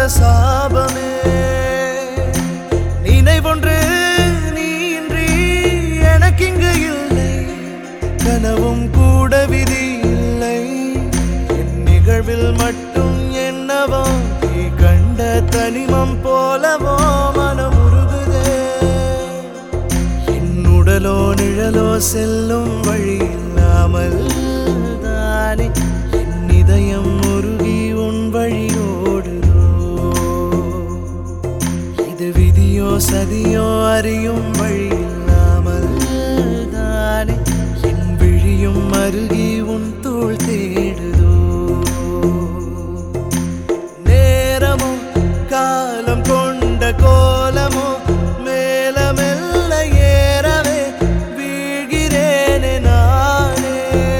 சாபமே நினைவொன்று நீயின்றி எனக்கிங்கு இல்லை கனவும் கூட விதி இல்லை என் நிகழ்வில் மட்டும் என்னவோ நீ கண்ட தனிமம் போலவோ மனம் உருகுதே என் உடலோ நிழலோ செல்லும் வழி இல்லாமல் தானே என் இதயம் உருகி உன் வழியோடுதோ இது விதியோ சதியோ அறியும் வழி இல்லாமல் தானே என் விழியும் அருகி உன் தோள் தேடுதோ நேரமோ காலம் கொண்ட கோலமோ மேல மெல்ல ஏறவே வீழ்கிறேனே நானே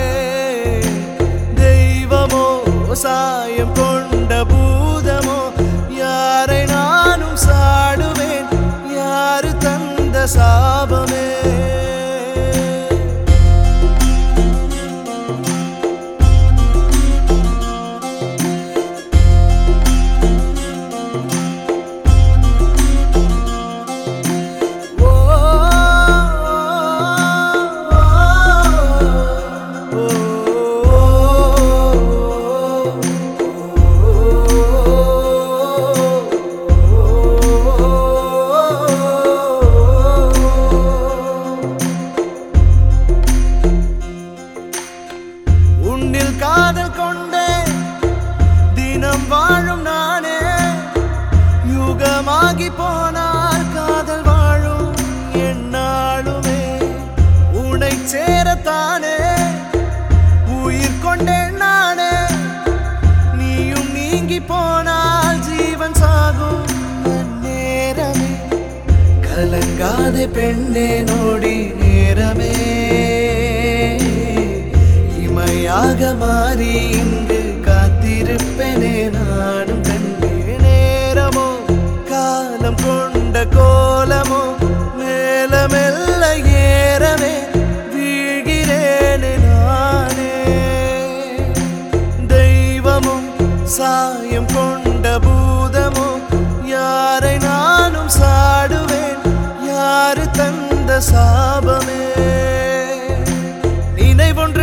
தெய்வமோ சாயம் கொண்ட பூதமோ யாரை நானும் சாடுவேன் யாரு தந்த சாபமே உன்னில் காதல் கொண்டே தினம் வாழும் நானே யுகமாகி போனால் காதல் வாழும் என்னாலுமே உன்னை சேரத்தானே உயிர் கொண்டேன் நானே நீயும் நீங்கி போனால் ஜீவன் சாகும் நேரமே கலங்காதே பெண்ணே நோடி நேரமே யாக மாறி இங்கு காத்திருப்பேனே நானும் கண்டே நேரமோ காலம் கொண்ட கோலமோ மேல மெல்ல ஏறவே வீழ்கிறேனே நானே தெய்வமோ சாயம் கொண்ட பூதமோ யாரை நானும் சாடுவேன் யாரு தந்த சாபமே நினைவொன்று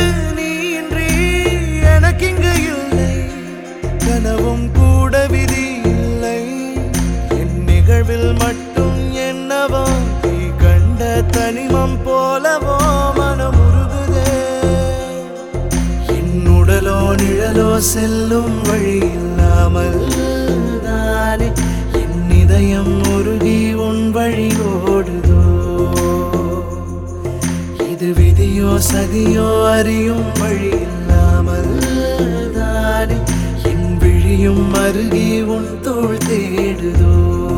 எனக்கிங்கு இல்லை கனவும் கூட விதி இல்லை என் நிகழ்வில் மட்டும் என்னவோ நீ கண்ட தனிமம் போலவோ மனம் உருகுதே என் உடலோ நிழலோ செல்லும் வழி இல்லாமல் தானே என் இதயம் உருகி உன் வழியோடுதோ இது விதியோ சதியோ அறியும் வழி இல்லாமல் தானே என் விழியும் அருகி உன் தோள் தேடுதோ